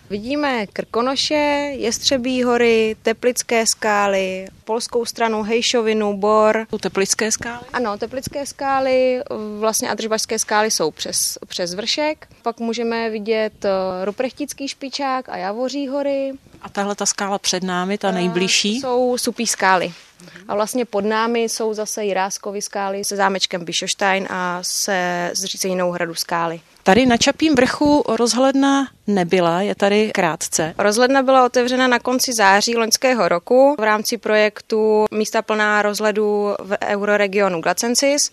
Vidíme Krkonoše, Jestřebí hory, Teplické skály, polskou stranu Hejšovinu, Bor. Teplické skály? Ano, Teplické skály, vlastně a Držbašské skály jsou přes vršek. Pak můžeme vidět Ruprechtický špičák a Javoří hory. A tahle ta skála před námi, ta nejbližší? Jsou Supí skály. A vlastně pod námi jsou zase Jiráskovy skály se zámečkem Bischofstein a se zříceninou hradu skály. Tady na Čapím vrchu rozhledna nebyla, je tady krátce. Rozhledna byla otevřena na konci září loňského roku v rámci projektu Místa plná rozhledu v euroregionu Glacensis.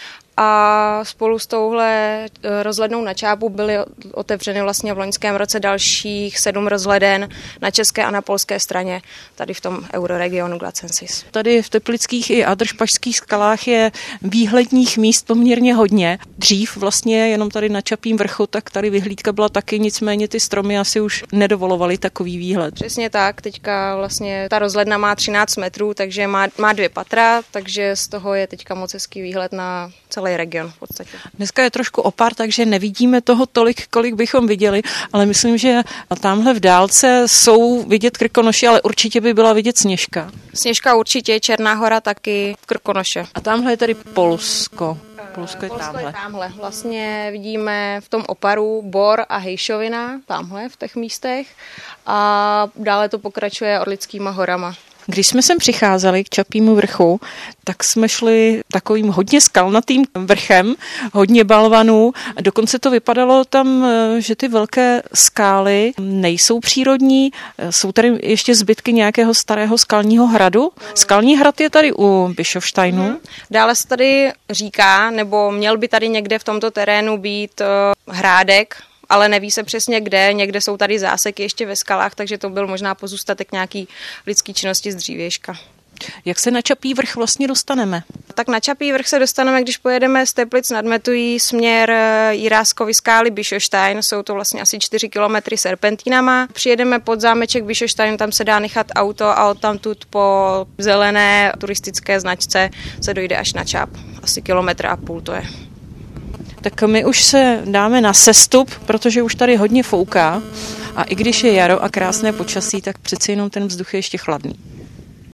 A spolu s touhle rozhlednou na Čápu byly otevřeny vlastně v loňském roce dalších 7 rozhleden na české a na polské straně, tady v tom euroregionu Glacensis. Tady v Teplických i Adršpašských skalách je výhledních míst poměrně hodně. Dřív vlastně jenom tady na Čapím vrchu, tak tady vyhlídka byla taky, nicméně ty stromy asi už nedovolovaly takový výhled. Přesně tak, teďka vlastně ta rozhledna má 13 metrů, takže má 2 patra, takže z toho je teďka moc hezký výhled na celý region v podstatě. Dneska je trošku opár, takže nevidíme toho tolik, kolik bychom viděli, ale myslím, že tamhle v dálce jsou vidět Krkonoše, ale určitě by byla vidět Sněžka. Sněžka určitě, Černá hora taky, Krkonoše. A tamhle je tady Polsko. Polsko je tamhle. Vlastně vidíme v tom oparu Bor a Hejšovina, tamhle v těch místech a dále to pokračuje Orlickýma horama. Když jsme sem přicházeli k Čapímu vrchu, tak jsme šli takovým hodně skalnatým vrchem, hodně balvanů. Dokonce to vypadalo tam, že ty velké skály nejsou přírodní. Jsou tady ještě zbytky nějakého starého skalního hradu. Skalní hrad je tady u Bischofsteinu. Dále se tady říká, nebo měl by tady někde v tomto terénu být hrádek, ale neví se přesně kde, někde jsou tady záseky ještě ve skalách, takže to byl možná pozůstatek nějaký lidský činnosti z dřívějška. Jak se na Čapí vrch vlastně dostaneme? Tak na Čapí vrch se dostaneme, když pojedeme z Teplic nad Metují směr Jiráskovy skály Bischofstein, jsou to vlastně asi 4 kilometry serpentínama. Přijedeme pod zámeček Bischofstein, tam se dá nechat auto a odtamtud po zelené turistické značce se dojde až na Čáp. Asi 1,5 kilometru to je. Tak my už se dáme na sestup, protože už tady hodně fouká a i když je jaro a krásné počasí, tak přeci jenom ten vzduch je ještě chladný.